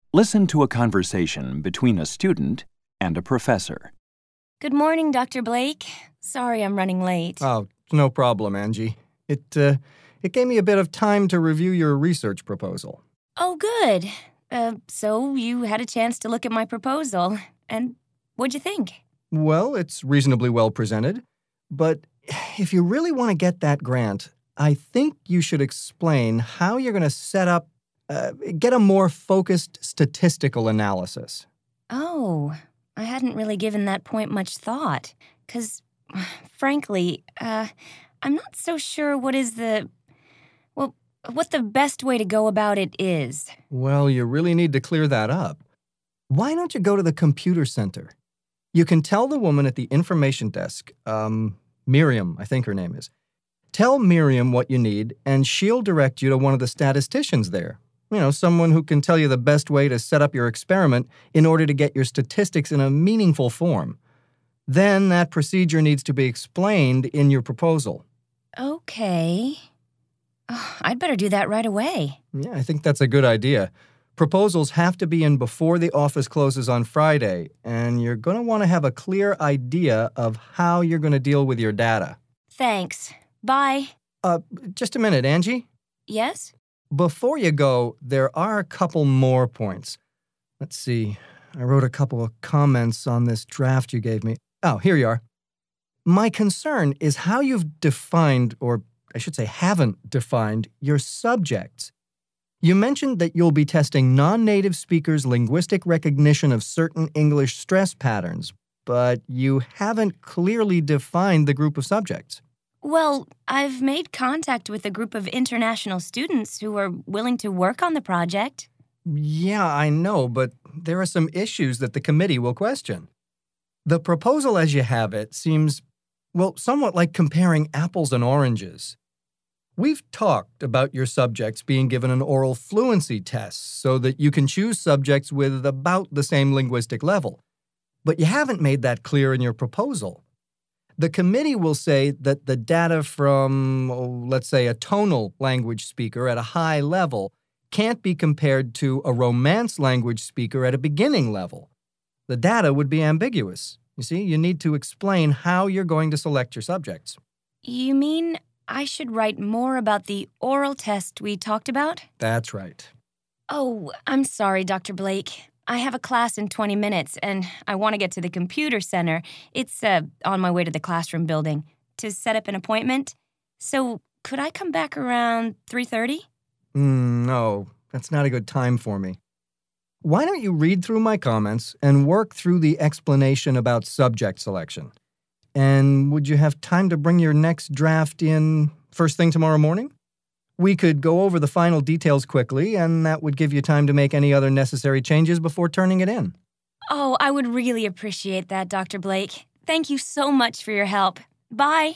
Listen to a conversation between a student and a professor. Good morning, Dr. Blake. Sorry I'm running late. Oh, no problem, Angie. It gave me a bit of time to review your research proposal. Oh, good. So you had a chance to look at my proposal. And what'd you think? Well, it's reasonably well presented. But if you really want to get that grant, I think you should explain how you're going to set up, get a more focused statistical analysis. Oh, I hadn't really given that point much thought. 'Cause, frankly, I'm not so sure what the best way to go about it is. Well, you really need to clear that up. Why don't you go to the computer center? You can tell the woman at the information desk, Miriam, I think her name is. Tell Miriam what you need, and she'll direct you to one of the statisticians there. Someone who can tell you the best way to set up your experiment in order to get your statistics in a meaningful form. Then that procedure needs to be explained in your proposal. Okay. Oh, I'd better do that right away. Yeah, I think that's a good idea. Proposals have to be in before the office closes on Friday, and you're going to want to have a clear idea of how you're going to deal with your data. Thanks. Bye. Just a minute, Angie. Yes? Before you go, there are a couple more points. Let's see. I wrote a couple of comments on this draft you gave me. Oh, here you are. My concern is how you've defined, or I should say haven't defined, your subjects. You mentioned that you'll be testing non-native speakers' linguistic recognition of certain English stress patterns, but you haven't clearly defined the group of subjects. Well, I've made contact with a group of international students who are willing to work on the project. Yeah, I know, but there are some issues that the committee will question. The proposal as you have it seems, somewhat like comparing apples and oranges. We've talked about your subjects being given an oral fluency test so that you can choose subjects with about the same linguistic level. But you haven't made that clear in your proposal. The committee will say that the data from, let's say, a tonal language speaker at a high level can't be compared to a Romance language speaker at a beginning level. The data would be ambiguous. You see, you need to explain how you're going to select your subjects. You mean I should write more about the oral test we talked about? That's right. Oh, I'm sorry, Dr. Blake. I have a class in 20 minutes, and I want to get to the computer center. It's on my way to the classroom building to set up an appointment. So could I come back around 3:30? No, that's not a good time for me. Why don't you read through my comments and work through the explanation about subject selection? And would you have time to bring your next draft in first thing tomorrow morning? We could go over the final details quickly, and that would give you time to make any other necessary changes before turning it in. Oh, I would really appreciate that, Dr. Blake. Thank you so much for your help. Bye.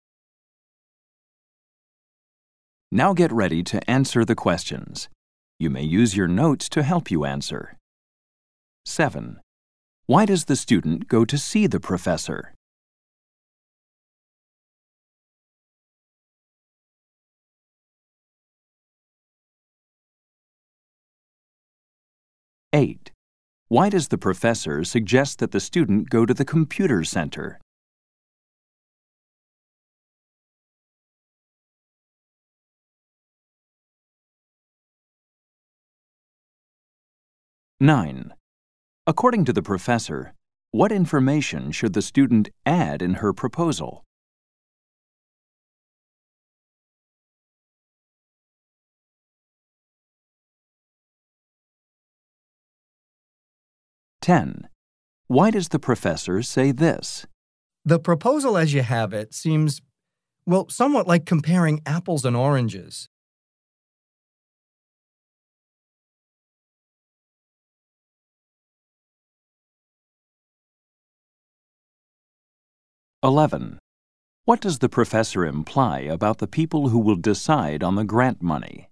Now get ready to answer the questions. You may use your notes to help you answer. 7. Why does the student go to see the professor? 8. Why does the professor suggest that the student go to the computer center? 9. According to the professor, what information should the student add in her proposal? 10. Why does the professor say this? The proposal as you have it seems, somewhat like comparing apples and oranges. 11. What does the professor imply about the people who will decide on the grant money?